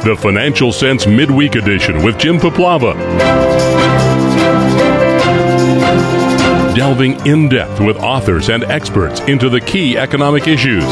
the Financial Sense Midweek Edition with Jim Paplava. Delving in-depth with authors and experts into the key economic issues.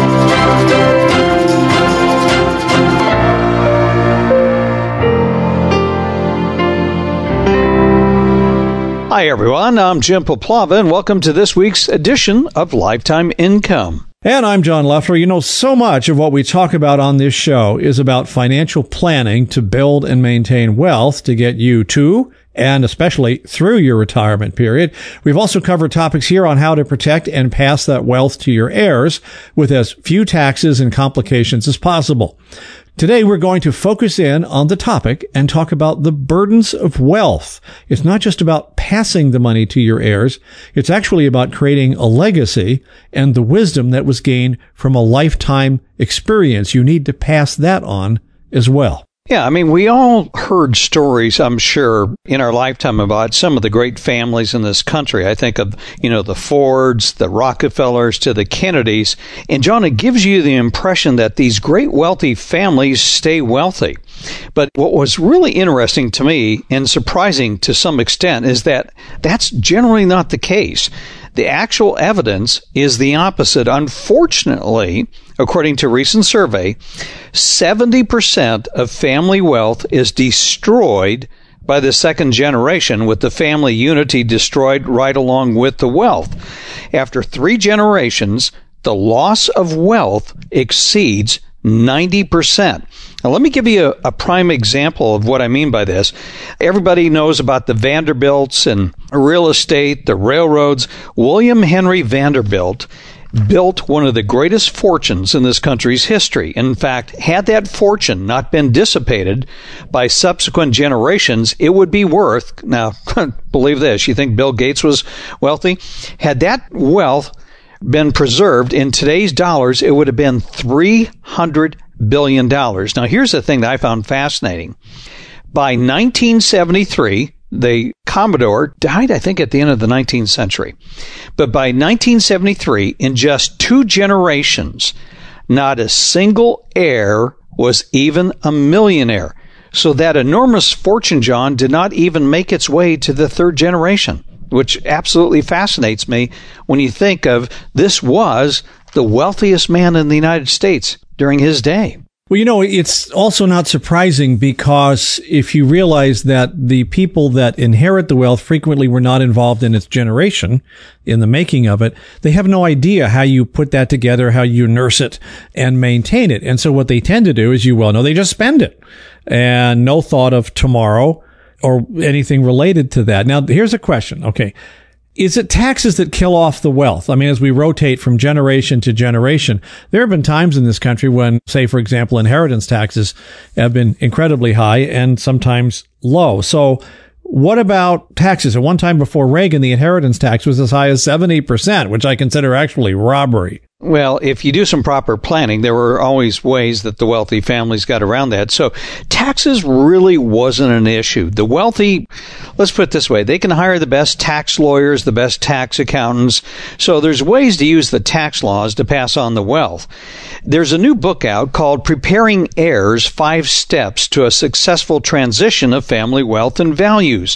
Hi, everyone. I'm Jim Paplava, and welcome to this week's edition of Lifetime Income. And I'm John Leffler. You know, so much of what we talk about on this show is about financial planning to build and maintain wealth to get you to and especially through your retirement period. We've also covered topics here on how to protect and pass that wealth to your heirs with as few taxes and complications as possible. Today, we're going to focus in on the topic and talk about the burdens of wealth. It's not just about passing the money to your heirs. It's actually about creating a legacy and the wisdom that was gained from a lifetime experience. You need to pass that on as well. Yeah, I mean, we all heard stories, I'm sure, in our lifetime about some of the great families in this country. I think of, the Fords, the Rockefellers, to the Kennedys. And, John, it gives you the impression that these great wealthy families stay wealthy. But what was really interesting to me and surprising to some extent is that that's generally not the case. The actual evidence is the opposite. Unfortunately, according to a recent survey, 70% of family wealth is destroyed by the second generation, with the family unity destroyed right along with the wealth. After 3 generations, the loss of wealth exceeds 90%. Now, let me give you a prime example of what I mean by this. Everybody knows about the Vanderbilts and real estate, the railroads. William Henry Vanderbilt built one of the greatest fortunes in this country's history. In fact, had that fortune not been dissipated by subsequent generations, it would be worth, now, believe this, you think Bill Gates was wealthy? Had that wealth been preserved in today's dollars, it would have been $300 billion. Now, here's the thing that I found fascinating. By 1973, the Commodore died, I think, at the end of the 19th century. But by 1973, in just 2 generations, not a single heir was even a millionaire. So that enormous fortune, John, did not even make its way to the 3rd generation, which absolutely fascinates me when you think of this was the wealthiest man in the United States during his day. Well, it's also not surprising because if you realize that the people that inherit the wealth frequently were not involved in its generation, in the making of it, they have no idea how you put that together, how you nurse it and maintain it. And so what they tend to do, as you well know, they just spend it and no thought of tomorrow or anything related to that. Now, here's a question. Okay. Is it taxes that kill off the wealth? I mean, as we rotate from generation to generation, there have been times in this country when, say, for example, inheritance taxes have been incredibly high and sometimes low. So what about taxes? At one time before Reagan, the inheritance tax was as high as 70%, which I consider actually robbery. Well, if you do some proper planning, there were always ways that the wealthy families got around that. So taxes really wasn't an issue. The wealthy, let's put it this way, they can hire the best tax lawyers, the best tax accountants. So there's ways to use the tax laws to pass on the wealth. There's a new book out called Preparing Heirs, 5 Steps to a Successful Transition of Family Wealth and Values.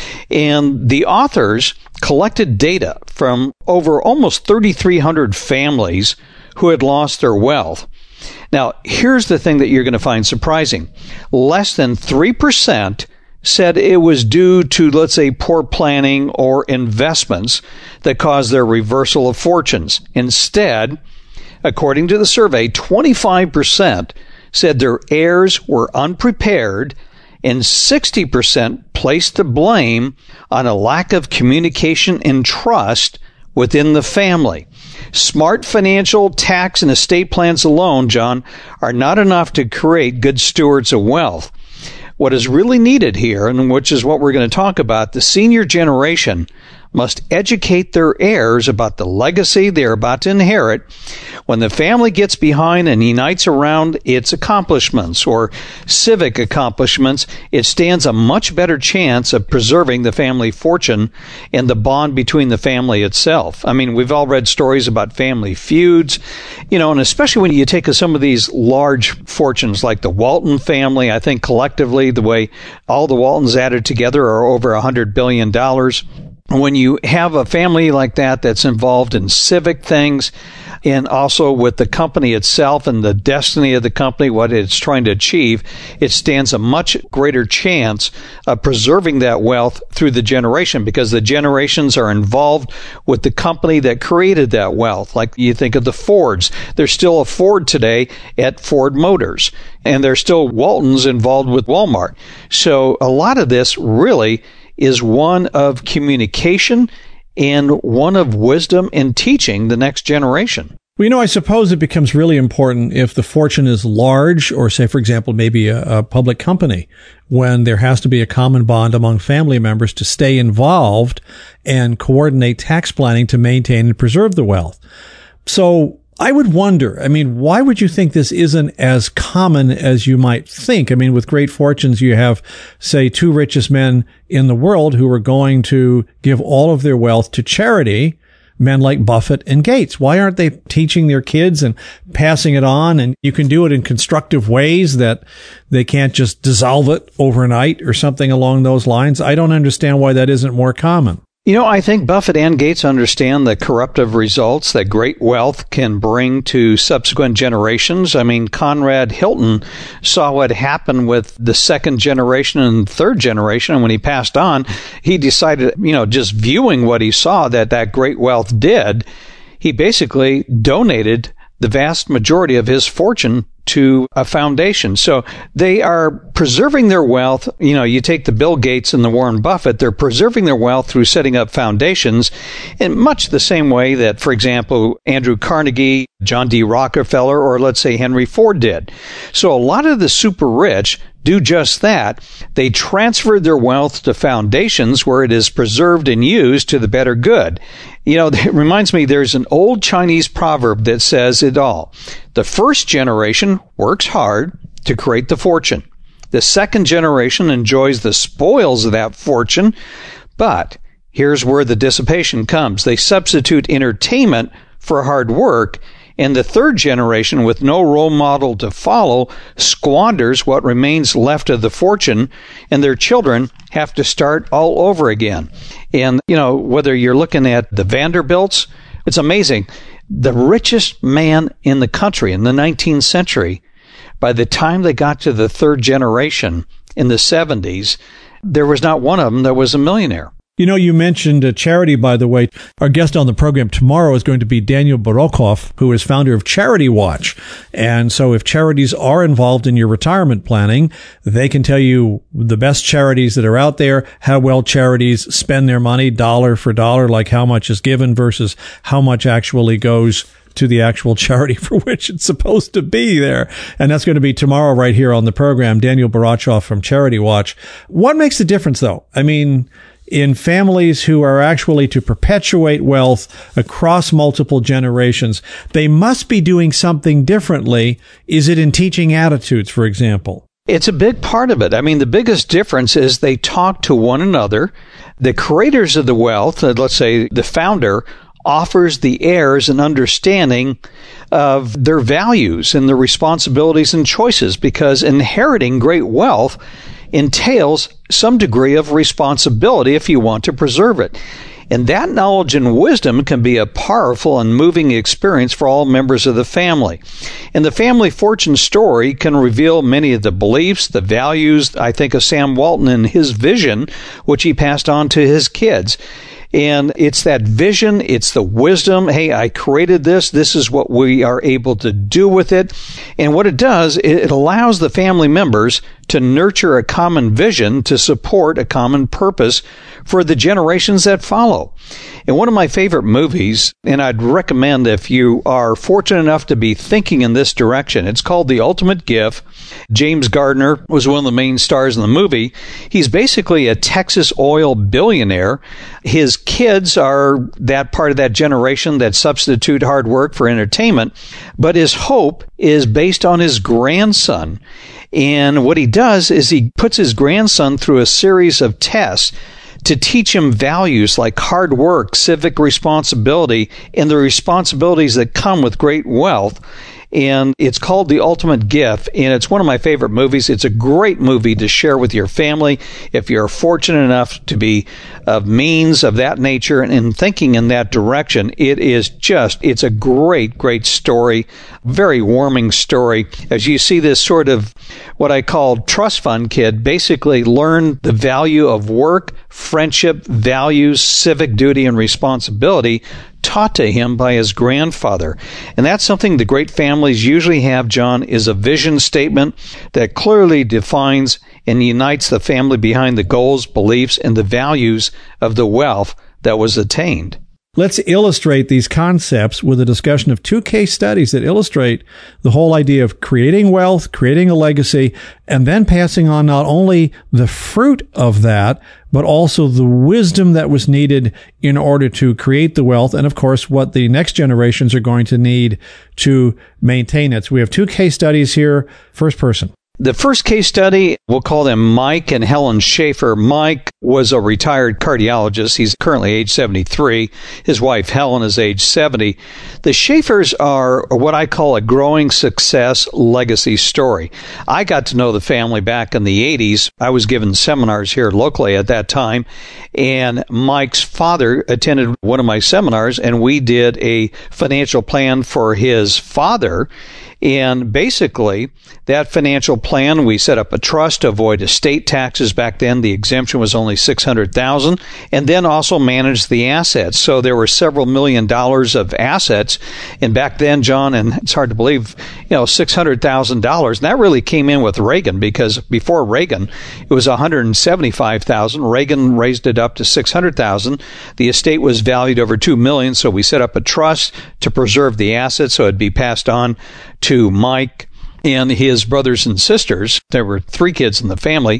And the authors collected data from over almost 3,300 families who had lost their wealth. Now, here's the thing that you're going to find surprising. Less than 3% said it was due to, let's say, poor planning or investments that caused their reversal of fortunes. Instead, according to the survey, 25% said their heirs were unprepared, and 60% placed the blame on a lack of communication and trust within the family. Smart financial, tax, and estate plans alone, John, are not enough to create good stewards of wealth. What is really needed here, and which is what we're going to talk about, the senior generation must educate their heirs about the legacy they're about to inherit. When the family gets behind and unites around its accomplishments or civic accomplishments, it stands a much better chance of preserving the family fortune and the bond between the family itself. I mean, we've all read stories about family feuds, and especially when you take some of these large fortunes like the Walton family. I think collectively, the way all the Waltons added together are over $100 billion. When you have a family like that that's involved in civic things and also with the company itself and the destiny of the company, what it's trying to achieve, it stands a much greater chance of preserving that wealth through the generation because the generations are involved with the company that created that wealth. Like you think of the Fords. There's still a Ford today at Ford Motors, and there's still Waltons involved with Walmart. So a lot of this really is one of communication and one of wisdom in teaching the next generation. Well, I suppose it becomes really important if the fortune is large or, say, for example, maybe a public company, when there has to be a common bond among family members to stay involved and coordinate tax planning to maintain and preserve the wealth. So I would wonder, why would you think this isn't as common as you might think? With great fortunes, you have, say, two richest men in the world who are going to give all of their wealth to charity, men like Buffett and Gates. Why aren't they teaching their kids and passing it on? And you can do it in constructive ways that they can't just dissolve it overnight or something along those lines. I don't understand why that isn't more common. I think Buffett and Gates understand the corruptive results that great wealth can bring to subsequent generations. Conrad Hilton saw what happened with the second generation and third generation. And when he passed on, he decided, just viewing what he saw that great wealth did, he basically donated the vast majority of his fortune to a foundation. So they are preserving their wealth. You take the Bill Gates and the Warren Buffett, they're preserving their wealth through setting up foundations in much the same way that, for example, Andrew Carnegie, John D. Rockefeller, or let's say Henry Ford did. So a lot of the super rich do just that. They transferred their wealth to foundations where it is preserved and used to the better good. It reminds me, there's an old Chinese proverb that says it all. The first generation works hard to create the fortune. The second generation enjoys the spoils of that fortune. But here's where the dissipation comes. They substitute entertainment for hard work. And the third generation, with no role model to follow, squanders what remains left of the fortune, and their children have to start all over again. And, whether you're looking at the Vanderbilts, it's amazing. The richest man in the country in the 19th century, by the time they got to the third generation in the 70s, there was not one of them that was a millionaire. You mentioned charity, by the way. Our guest on the program tomorrow is going to be Daniel Barokhoff, who is founder of Charity Watch. And so if charities are involved in your retirement planning, they can tell you the best charities that are out there, how well charities spend their money dollar for dollar, like how much is given versus how much actually goes to the actual charity for which it's supposed to be there. And that's going to be tomorrow right here on the program. Daniel Barokhoff from Charity Watch. What makes the difference, though? In families who are actually to perpetuate wealth across multiple generations, they must be doing something differently. Is it in teaching attitudes, for example? It's a big part of it. The biggest difference is they talk to one another. The creators of the wealth, let's say the founder, offers the heirs an understanding of their values and their responsibilities and choices, because inheriting great wealth entails some degree of responsibility if you want to preserve it. And that knowledge and wisdom can be a powerful and moving experience for all members of the family. And the family fortune story can reveal many of the beliefs, the values, I think, of Sam Walton and his vision, which he passed on to his kids. And it's that vision, it's the wisdom. Hey, I created this. This is what we are able to do with it. And what it does, it allows the family members to nurture a common vision to support a common purpose for the generations that follow. And one of my favorite movies, and I'd recommend if you are fortunate enough to be thinking in this direction, it's called The Ultimate Gift. James Gardner was one of the main stars in the movie. He's basically a Texas oil billionaire. His kids are that part of that generation that substitute hard work for entertainment, but his hope is based on his grandson. And what he does is he puts his grandson through a series of tests to teach him values like hard work, civic responsibility, and the responsibilities that come with great wealth. And it's called The Ultimate Gift, and it's one of my favorite movies. It's a great movie to share with your family if you're fortunate enough to be of means of that nature and thinking in that direction. It's a great, great story, very warming story. As you see this sort of what I call trust fund kid basically learn the value of work, friendship, values, civic duty, and responsibility taught to him by his grandfather. And that's something the great families usually have, John, is a vision statement that clearly defines and unites the family behind the goals, beliefs, and the values of the wealth that was attained. Let's illustrate these concepts with a discussion of 2 case studies that illustrate the whole idea of creating wealth, creating a legacy, and then passing on not only the fruit of that, but also the wisdom that was needed in order to create the wealth, and of course, what the next generations are going to need to maintain it. So we have 2 case studies here. First person. The first case study, we'll call them Mike and Helen Schaefer. Mike was a retired cardiologist. He's currently age 73. His wife, Helen, is age 70. The Schaefers are what I call a growing success legacy story. I got to know the family back in the 80s. I was given seminars here locally at that time, and Mike's father attended one of my seminars, and we did a financial plan for his father. And basically, that financial plan, we set up a trust to avoid estate taxes. Back then, the exemption was only $600,000, and then also managed the assets. So there were several $1 million of assets. And back then, John, and it's hard to believe, $600,000. And that really came in with Reagan, because before Reagan, it was $175,000. Reagan raised it up to $600,000. The estate was valued over $2 million. So we set up a trust to preserve the assets so it'd be passed on to Mike and his brothers and sisters. There were 3 kids in the family,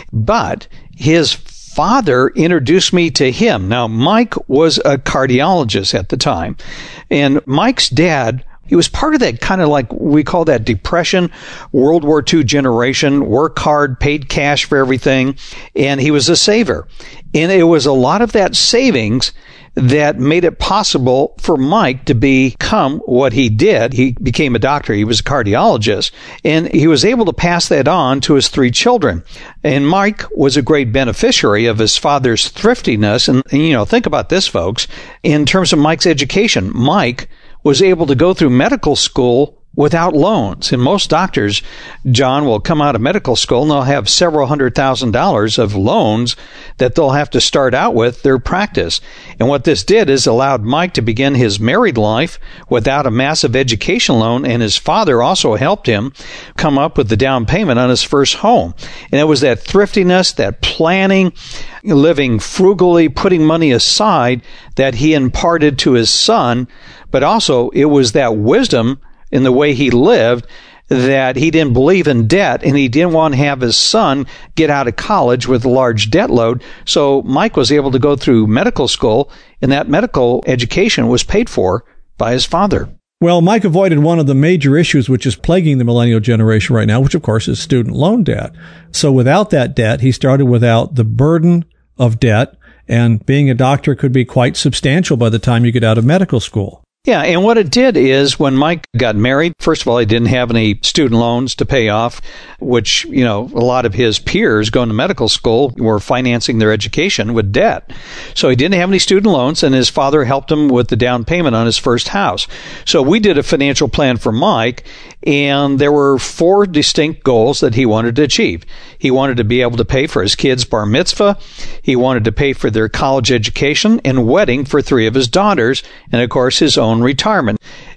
but his father introduced me to him. Now, Mike was a cardiologist at the time, and Mike's dad, he was part of that kind of like we call that Depression, World War II generation, work hard, paid cash for everything, and he was a saver. And it was a lot of that savings that made it possible for Mike to become what he did. He became a doctor. He was a cardiologist, and he was able to pass that on to his 3 children. And Mike was a great beneficiary of his father's thriftiness. And think about this, folks. In terms of Mike's education, Mike was able to go through medical school without loans. And most doctors, John, will come out of medical school and they'll have several $100,000 of loans that they'll have to start out with their practice. And what this did is allowed Mike to begin his married life without a massive education loan, and his father also helped him come up with the down payment on his first home. And it was that thriftiness, that planning, living frugally, putting money aside that he imparted to his son, but also it was that wisdom in the way he lived, that he didn't believe in debt, and he didn't want to have his son get out of college with a large debt load. So Mike was able to go through medical school, and that medical education was paid for by his father. Well, Mike avoided one of the major issues which is plaguing the millennial generation right now, which of course is student loan debt. So without that debt, he started without the burden of debt, and being a doctor could be quite substantial by the time you get out of medical school. Yeah, and what it did is when Mike got married, first of all, he didn't have any student loans to pay off, which, a lot of his peers going to medical school were financing their education with debt. So he didn't have any student loans, and his father helped him with the down payment on his first house. So we did a financial plan for Mike, and there were 4 distinct goals that he wanted to achieve. He wanted to be able to pay for his kids' bar mitzvah. He wanted to pay for their college education and wedding for 3 of his daughters, and of course his own retirement.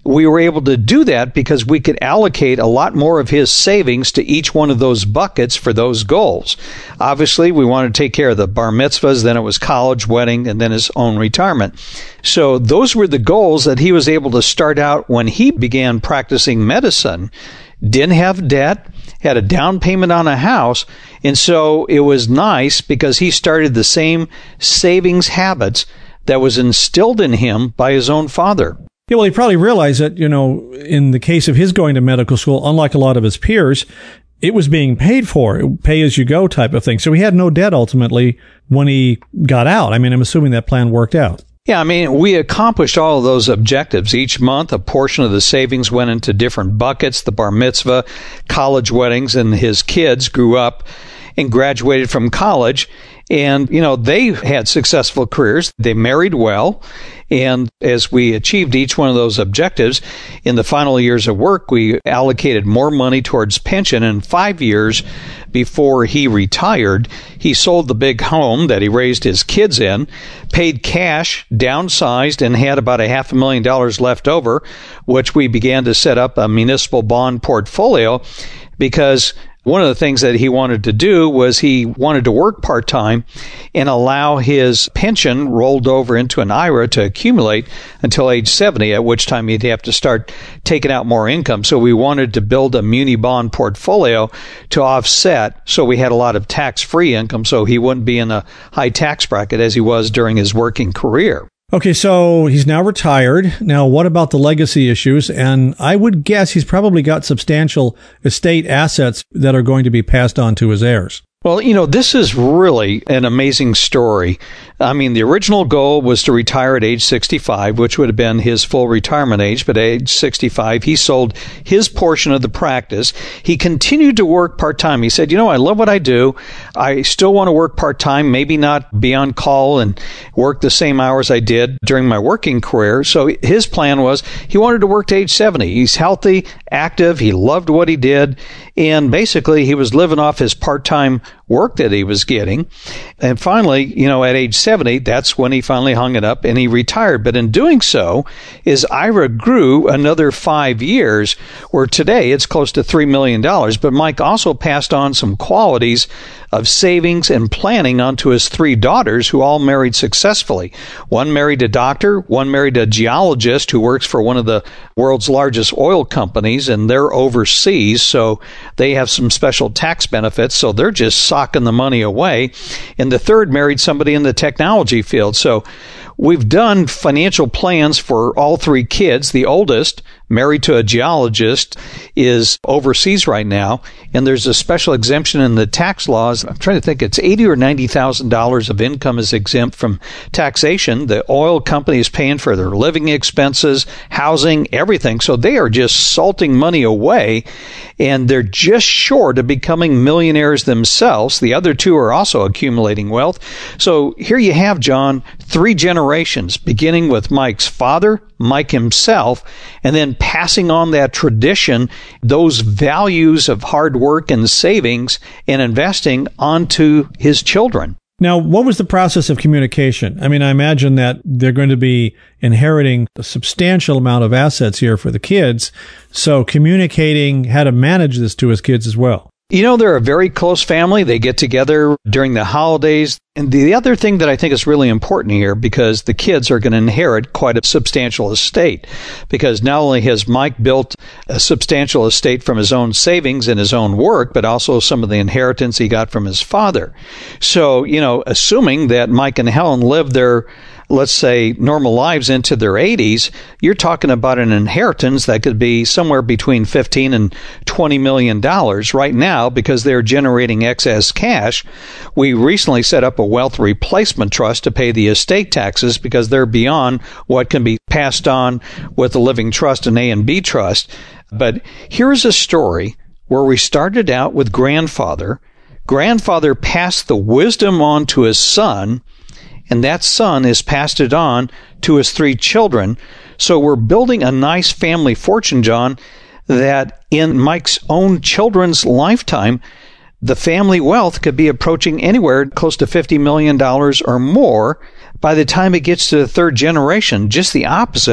we were able to do that because we could allocate a lot more of his savings to each one of those buckets for those goals. Obviously, we wanted to take care of the bar mitzvahs, then it was college, wedding, and then his own retirement. So those were the goals that he was able to start out when he began practicing medicine. Didn't have debt, had a down payment on a house, and so it was nice because he started the same savings habits that was instilled in him by his own father. Yeah, well, he probably realized that, in the case of his going to medical school, unlike a lot of his peers, it was being paid for, pay-as-you-go type of thing. So he had no debt ultimately when he got out. I mean, I'm assuming that plan worked out. Yeah, I mean, we accomplished all of those objectives. Each month, a portion of the savings went into different buckets, the bar mitzvah, college weddings, and his kids grew up and graduated from college. And, they had successful careers. They married well. And as we achieved each one of those objectives, in the final years of work, we allocated more money towards pension. And 5 years before he retired, he sold the big home that he raised his kids in, paid cash, downsized, and had about $500,000 left over, which we began to set up a municipal bond portfolio because one of the things that he wanted to do was he wanted to work part-time and allow his pension rolled over into an IRA to accumulate until age 70, at which time he'd have to start taking out more income. So we wanted to build a muni bond portfolio to offset, so we had a lot of tax-free income so he wouldn't be in a high tax bracket as he was during his working career. Okay, so he's now retired. Now, what about the legacy issues? And I would guess he's probably got substantial estate assets that are going to be passed on to his heirs. Well, this is really an amazing story. I mean, the original goal was to retire at age 65, which would have been his full retirement age. But at age 65, he sold his portion of the practice. He continued to work part-time. He said, I love what I do. I still want to work part-time, maybe not be on call and work the same hours I did during my working career. So his plan was he wanted to work to age 70. He's healthy, active. He loved what he did. And basically, he was living off his part-time work that he was getting. And finally, at age 70, that's when he finally hung it up and he retired. But in doing so, his IRA grew another 5 years, where today it's close to $3 million. But Mike also passed on some qualities of savings and planning onto his 3 daughters, who all married successfully. One married a doctor, one married a geologist who works for one of the world's largest oil companies, and they're overseas, so they have some special tax benefits, so they're just socking the money away. And the third married somebody in the technology field. So we've done financial plans for all 3 kids. The oldest, married to a geologist, is overseas right now, and there's a special exemption in the tax laws. I'm trying to think, it's $80,000 or $90,000 of income is exempt from taxation. The oil company is paying for their living expenses, housing, everything. So they are just salting money away, and they're just short of becoming millionaires themselves. The other 2 are also accumulating wealth. So here you have, John, 3 generations, beginning with Mike's father, Mike himself, and then passing on that tradition, those values of hard work and savings and investing onto his children. Now, what was the process of communication? I mean, I imagine that they're going to be inheriting a substantial amount of assets here for the kids, so communicating how to manage this to his kids as well. They're a very close family. They get together during the holidays. And the other thing that I think is really important here, because the kids are going to inherit quite a substantial estate, because not only has Mike built a substantial estate from his own savings and his own work, but also some of the inheritance he got from his father. So, assuming that Mike and Helen lived their, let's say, normal lives into their 80s, you're talking about an inheritance that could be somewhere between $15 and $20 million right now, because they're generating excess cash. We recently set up a wealth replacement trust to pay the estate taxes, because they're beyond what can be passed on with a living trust and A and B trust. But here's a story where we started out with grandfather. Grandfather passed the wisdom on to his son, and that son has passed it on to his 3 children. So we're building a nice family fortune, John, that in Mike's own children's lifetime, the family wealth could be approaching anywhere close to $50 million or more by the time it gets to the 3rd generation, just the opposite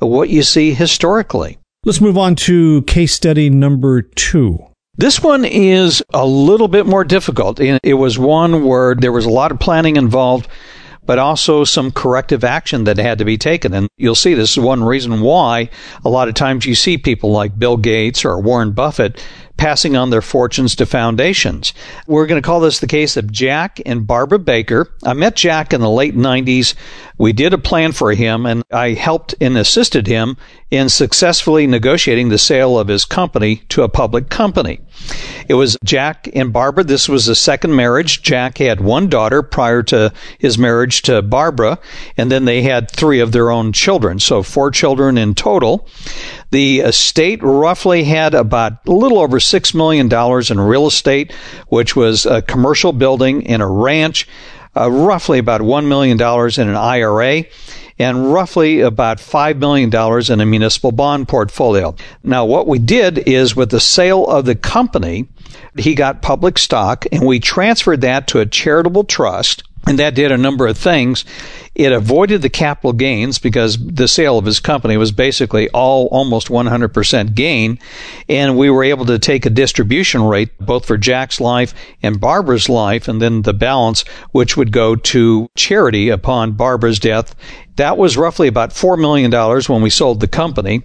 what you see historically. Let's move on to case study number 2. This one is a little bit more difficult. It was one where there was a lot of planning involved, but also some corrective action that had to be taken. And you'll see this is one reason why a lot of times you see people like Bill Gates or Warren Buffett passing on their fortunes to foundations. We're going to call this the case of Jack and Barbara Baker. I met Jack in the late 90s. We did a plan for him, and I helped and assisted him in successfully negotiating the sale of his company to a public company. It was Jack and Barbara. This was a second marriage. Jack had one daughter prior to his marriage to Barbara, and then they had 3 of their own children, so 4 children in total. The estate roughly had about a little over $6 million in real estate, which was a commercial building and a ranch, roughly about $1 million in an IRA, and roughly about $5 million in a municipal bond portfolio. Now, what we did is with the sale of the company, he got public stock, and we transferred that to a charitable trust, and that did a number of things. It avoided the capital gains because the sale of his company was basically almost 100% gain, and we were able to take a distribution rate both for Jack's life and Barbara's life, and then the balance, which would go to charity upon Barbara's death. That was roughly about $4 million when we sold the company.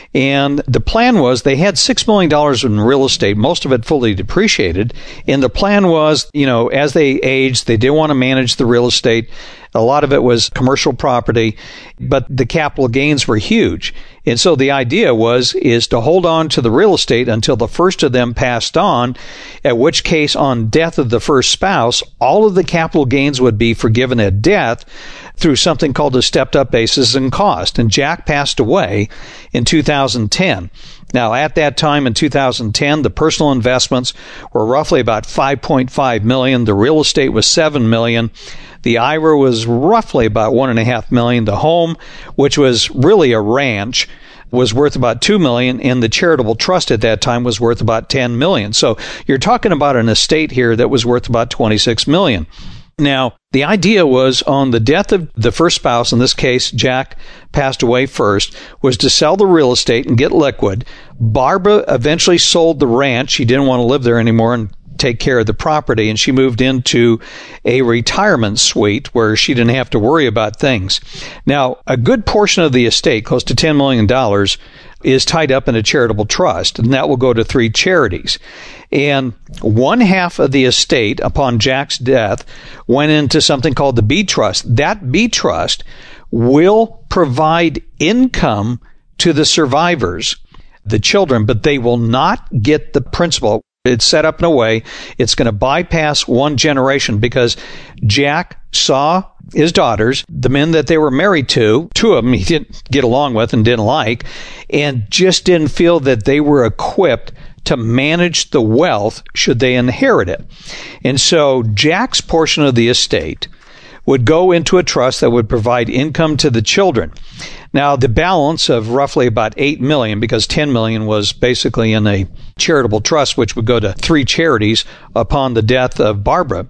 And the plan was they had $6 million in real estate, most of it fully depreciated. And the plan was, as they aged, they didn't want to manage the real estate. A lot of it was commercial property, but the capital gains were huge. And so the idea is to hold on to the real estate until the first of them passed on, at which case on death of the first spouse, all of the capital gains would be forgiven at death through something called a stepped-up basis and cost. And Jack passed away in 2010. Now, at that time in 2010, the personal investments were roughly about $5.5 million. The real estate was $7 million. The IRA was roughly about $1.5 million. The home, which was really a ranch, was worth about $2 million, and the charitable trust at that time was worth about $10 million. So you're talking about an estate here that was worth about $26 million. Now, the idea was on the death of the first spouse, in this case, Jack passed away first, was to sell the real estate and get liquid. Barbara eventually sold the ranch. She didn't want to live there anymore and take care of the property, and she moved into a retirement suite where she didn't have to worry about things. Now, a good portion of the estate, close to $10 million, is tied up in a charitable trust, and that will go to 3 charities. And one half of the estate, upon Jack's death, went into something called the B Trust. That B Trust will provide income to the survivors, the children, but they will not get the principal. It's set up in a way it's going to bypass one generation because Jack saw his daughters, the men that they were married to, 2 of them he didn't get along with and didn't like, and just didn't feel that they were equipped to manage the wealth should they inherit it. And so Jack's portion of the estate would go into a trust that would provide income to the children. Now, the balance of roughly about $8 million, because $10 million was basically in a charitable trust, which would go to 3 charities upon the death of Barbara,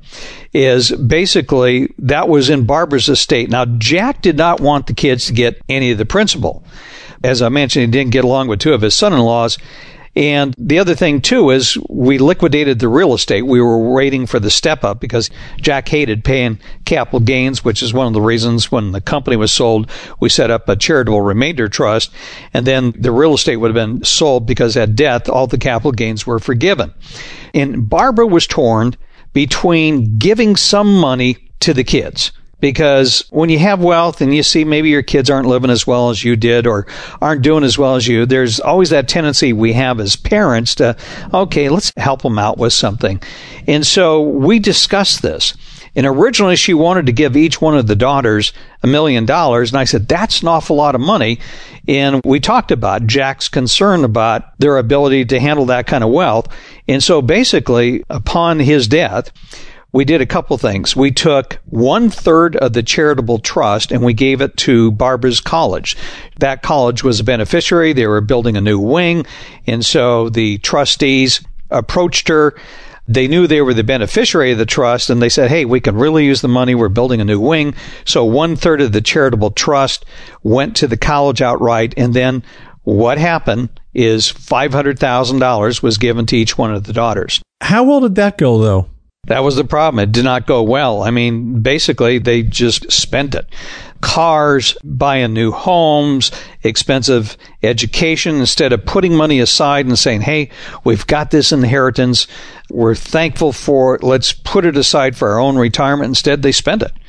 is basically that was in Barbara's estate. Now, Jack did not want the kids to get any of the principal. As I mentioned, he didn't get along with 2 of his son-in-laws. And the other thing, too, is we liquidated the real estate. We were waiting for the step-up because Jack hated paying capital gains, which is one of the reasons when the company was sold, we set up a charitable remainder trust. And then the real estate would have been sold because at death, all the capital gains were forgiven. And Barbara was torn between giving some money to the kids. Because when you have wealth and you see maybe your kids aren't living as well as you did or aren't doing as well as you, there's always that tendency we have as parents to, okay, let's help them out with something. And so we discussed this. And originally she wanted to give each one of the daughters $1 million. And I said, that's an awful lot of money. And we talked about Jack's concern about their ability to handle that kind of wealth. And so basically, upon his death, we did a couple things. We took 1/3 of the charitable trust and we gave it to Barbara's college. That college was a beneficiary. They were building a new wing. And so the trustees approached her. They knew they were the beneficiary of the trust, and they said, hey, we can really use the money. We're building a new wing. So 1/3 of the charitable trust went to the college outright. And then what happened is $500,000 was given to each one of the daughters. How well did that go, though? That was the problem. It did not go well. I mean, basically, they just spent it. Cars, buying new homes, expensive education. Instead of putting money aside and saying, hey, we've got this inheritance, we're thankful for it, let's put it aside for our own retirement. Instead, they spent it.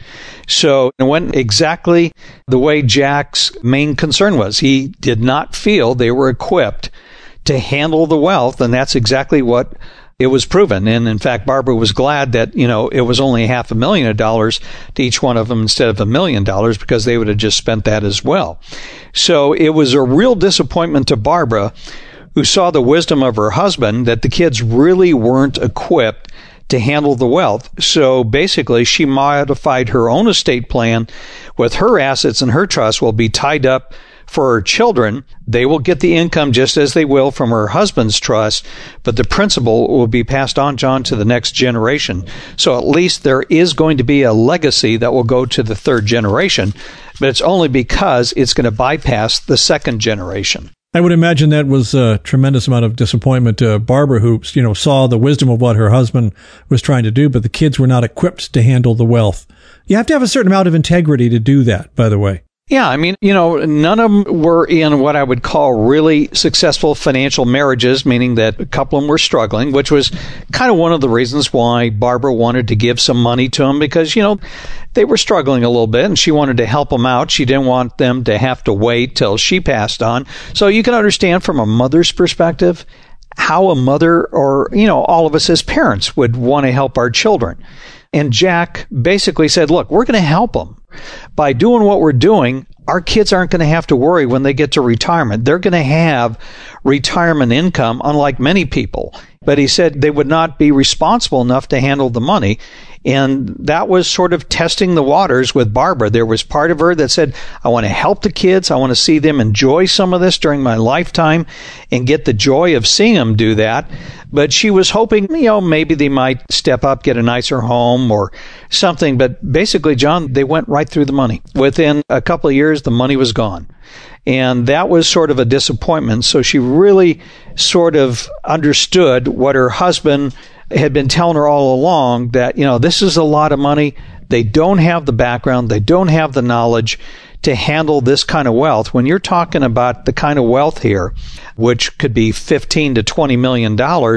So it went exactly the way Jack's main concern was. He did not feel they were equipped to handle the wealth, and that's exactly what it was proven. And in fact, Barbara was glad that, it was only $500,000 to each one of them instead of $1 million, because they would have just spent that as well. So it was a real disappointment to Barbara, who saw the wisdom of her husband, that the kids really weren't equipped to handle the wealth. So basically, she modified her own estate plan with her assets, and her trust will be tied up for her children. They will get the income just as they will from her husband's trust, but the principal will be passed on, John, to the next generation. So at least there is going to be a legacy that will go to the third generation, but it's only because it's going to bypass the second generation. I would imagine that was a tremendous amount of disappointment to Barbara, who, saw the wisdom of what her husband was trying to do, but the kids were not equipped to handle the wealth. You have to have a certain amount of integrity to do that, by the way. Yeah, I mean, none of them were in what I would call really successful financial marriages, meaning that a couple of them were struggling, which was kind of one of the reasons why Barbara wanted to give some money to them, because, they were struggling a little bit and she wanted to help them out. She didn't want them to have to wait till she passed on. So you can understand from a mother's perspective how a mother, or, all of us as parents, would want to help our children. And Jack basically said, look, we're going to help them. By doing what we're doing, our kids aren't going to have to worry when they get to retirement. They're going to have retirement income, unlike many people. But he said they would not be responsible enough to handle the money. And that was sort of testing the waters with Barbara. There was part of her that said, I want to help the kids. I want to see them enjoy some of this during my lifetime and get the joy of seeing them do that. But she was hoping, maybe they might step up, get a nicer home or something. But basically, John, they went right through the money. Within a couple of years, the money was gone. And that was sort of a disappointment. So she really sort of understood what her husband had been telling her all along, that, this is a lot of money. They don't have the background. They don't have the knowledge to handle this kind of wealth. When you're talking about the kind of wealth here, which could be $15 to $20 million,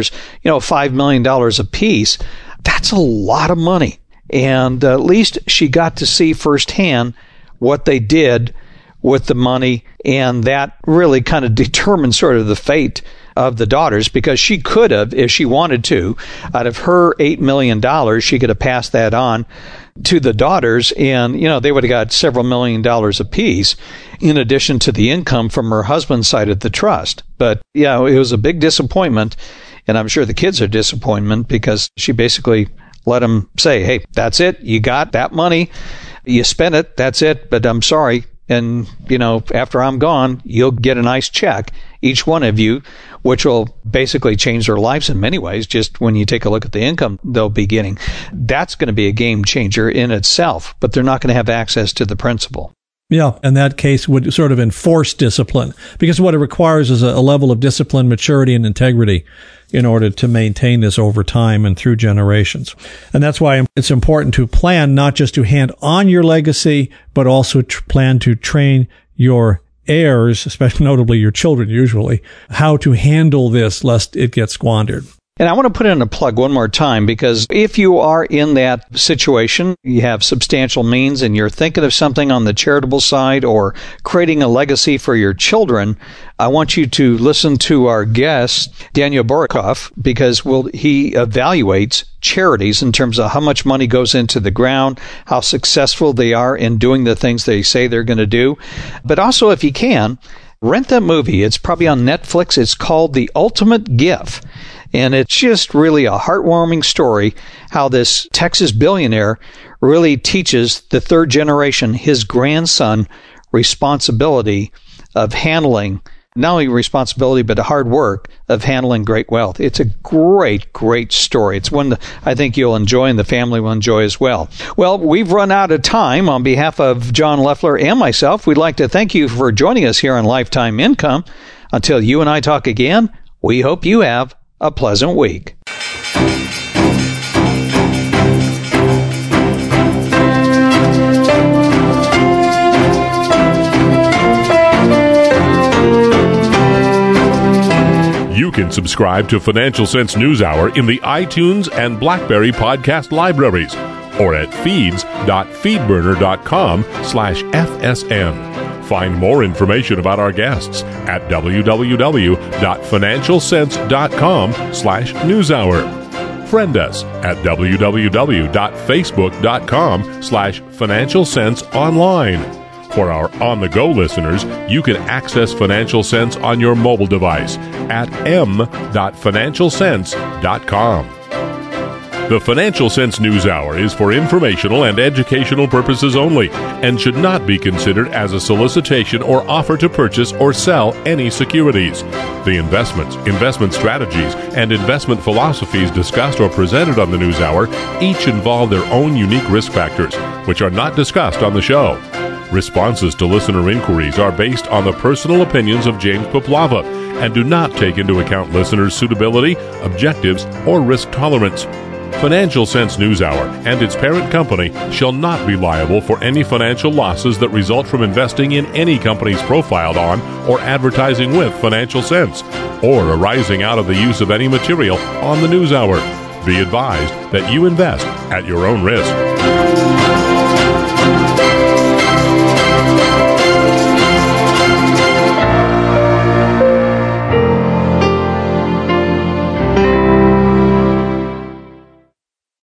$5 million a piece, that's a lot of money. And at least she got to see firsthand what they did with the money, and that really kind of determined sort of the fate of the daughters, because she could have, if she wanted to, out of her $8 million, she could have passed that on to the daughters, and, they would have got several $1 million apiece, in addition to the income from her husband's side of the trust. But, yeah, it was a big disappointment, and I'm sure the kids are disappointment, because she basically let them say, hey, that's it, you got that money, you spent it, that's it, but I'm sorry. And, after I'm gone, you'll get a nice check, each one of you, which will basically change their lives in many ways. Just when you take a look at the income they'll be getting, that's going to be a game changer in itself, but they're not going to have access to the principal. Yeah, and that case would sort of enforce discipline, because what it requires is a level of discipline, maturity, and integrity in order to maintain this over time and through generations. And that's why it's important to plan not just to hand on your legacy, but also plan to train your heirs, especially notably your children usually, how to handle this lest it gets squandered. And I want to put in a plug one more time, because if you are in that situation, you have substantial means and you're thinking of something on the charitable side or creating a legacy for your children, I want you to listen to our guest, Daniel Borokoff, because he evaluates charities in terms of how much money goes into the ground, how successful they are in doing the things they say they're going to do. But also, if you can, rent that movie. It's probably on Netflix. It's called The Ultimate Gift. And it's just really a heartwarming story how this Texas billionaire really teaches the third generation, his grandson, responsibility of handling not only responsibility, but the hard work of handling great wealth. It's a great, great story. It's one that I think you'll enjoy and the family will enjoy as well. Well, we've run out of time. On behalf of John Loeffler and myself, we'd like to thank you for joining us here on Lifetime Income. Until you and I talk again, we hope you have a pleasant week. You can subscribe to Financial Sense NewsHour in the iTunes and BlackBerry podcast libraries or at feeds.feedburner.com/FSN. Find more information about our guests at www.financialsense.com/newshour. Friend us at www.facebook.com/financialsenseonline. For our on-the-go listeners, you can access Financial Sense on your mobile device at m.financialsense.com. The Financial Sense NewsHour is for informational and educational purposes only and should not be considered as a solicitation or offer to purchase or sell any securities. The investments, investment strategies, and investment philosophies discussed or presented on the NewsHour each involve their own unique risk factors, which are not discussed on the show. Responses to listener inquiries are based on the personal opinions of James Poplava and do not take into account listeners' suitability, objectives, or risk tolerance. Financial Sense NewsHour and its parent company shall not be liable for any financial losses that result from investing in any companies profiled on or advertising with Financial Sense, or arising out of the use of any material on the NewsHour. Be advised that you invest at your own risk.